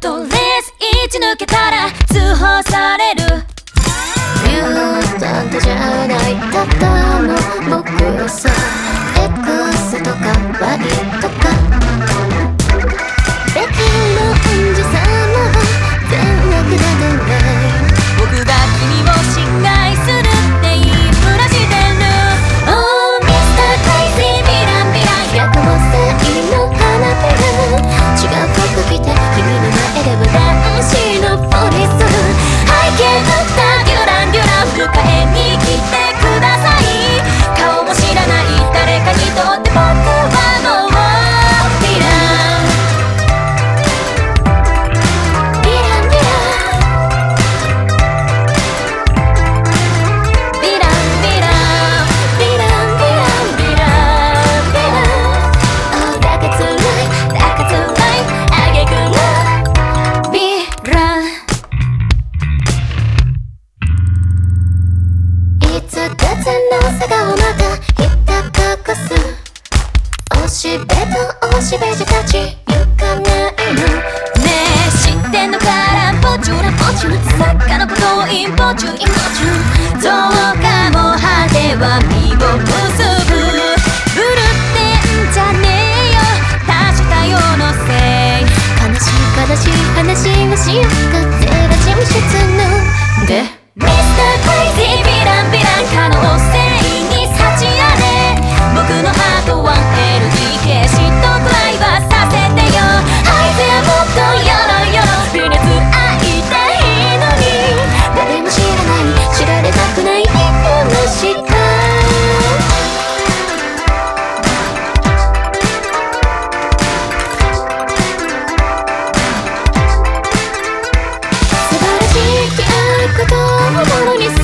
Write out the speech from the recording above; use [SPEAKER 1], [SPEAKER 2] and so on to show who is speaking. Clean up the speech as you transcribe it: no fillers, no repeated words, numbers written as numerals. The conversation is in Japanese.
[SPEAKER 1] とりあえず一抜けたら通報される。
[SPEAKER 2] ミュータントじゃないただの僕さ X とか Y とかベキの恩師様は善悪などない。
[SPEAKER 1] 僕が君を侵害するって言いふらしてる。
[SPEAKER 2] Oh Mr. Crazy ヴィランヴィラン薬物性の花びら違う服着て君の前では男子のポリス背景ドクターデュランデュラン迎えに来てください。
[SPEAKER 1] 顔も知らない誰かにとって僕はもうヴィラン。
[SPEAKER 2] ヴィランヴィラン
[SPEAKER 1] ヴィランヴィラン
[SPEAKER 2] ヴィランヴィランヴィランヴィラン Oh だかつらいだかつらいあげくの
[SPEAKER 1] ヴィラン。
[SPEAKER 2] いつかつの差がまたひった隠すおしべとおしべじたち行かないの。
[SPEAKER 1] ねえ知ってんのか乱歩中乱歩中作家のことを陰謀中陰謀中どうかも果ては身を結ぶ。ブルってんじゃねえよ多種多様のせい。
[SPEAKER 2] 悲しい悲しい話をしようかゼラチン質の
[SPEAKER 1] で
[SPEAKER 2] Mr. Crazy ヴィランヴィラン可能性に幸あれ。
[SPEAKER 1] 僕のハート 1LDK 嫉妬くらいはさせてよ。
[SPEAKER 2] ハイゼアもっとよろよろ
[SPEAKER 1] 微熱愛たいのに
[SPEAKER 2] 誰も知らない知られたくない話か。素晴らしき愛ことをものにす